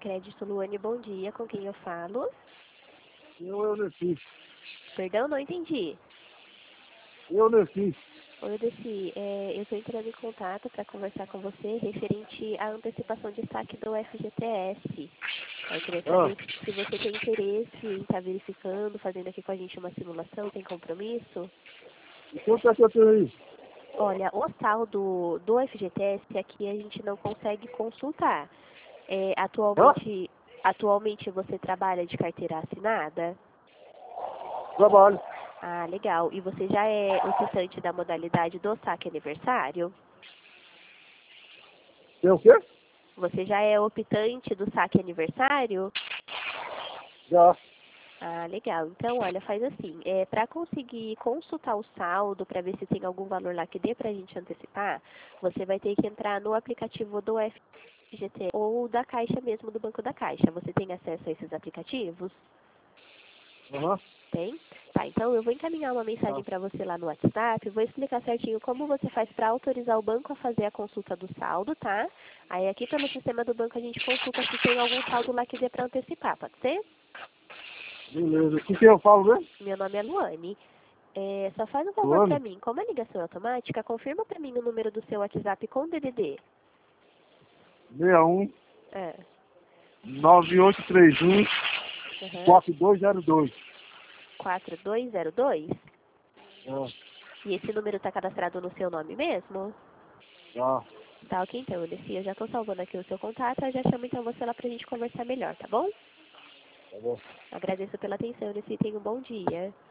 Crédito Luane, bom dia. Com quem eu falo? Eu Nessi. Perdão, não entendi. Eu Nessi. Oi, Desi. Eu estou entrando em contato para conversar com você referente à antecipação de saque do FGTS. Eu queria Ah, saber se você tem interesse em estar verificando, fazendo aqui com a gente uma simulação, tem compromisso? e quanto é que eu tenho aí? Olha, o saldo do FGTS aqui a gente não consegue consultar. É, Hã? atualmente você trabalha de carteira assinada? Trabalho. Ah, legal. E você já é optante da modalidade do saque aniversário? Tem o quê? Você já é optante do saque aniversário? Já. Ah, legal. Então, olha, faz assim, para conseguir consultar o saldo, para ver se tem algum valor lá que dê para a gente antecipar, você vai ter que entrar no aplicativo do FGT ou da Caixa mesmo, do Banco da Caixa. Você tem acesso a esses aplicativos? Aham. Tem? Tá, então eu vou encaminhar uma mensagem Tá. para você lá no WhatsApp, vou explicar certinho como você faz para autorizar o banco a fazer a consulta do saldo, tá? Aí aqui pelo sistema do banco a gente consulta se tem algum saldo lá que dê para antecipar, pode ser? Beleza. O que eu falo mesmo? Meu nome é Luane. Só faz um favor para Luane? mim, como é ligação automática, confirma para mim o número do seu WhatsApp com DDD. 61 É, 9831 aham, 4202. 4202. Ah, E esse número está cadastrado no seu nome mesmo? tá. Tá, ok, então, Desi, eu já tô salvando aqui o seu contato, eu já chamo então você lá pra gente conversar melhor, tá bom? Tá bom. Agradeço pela atenção, Desi, tenha um bom dia.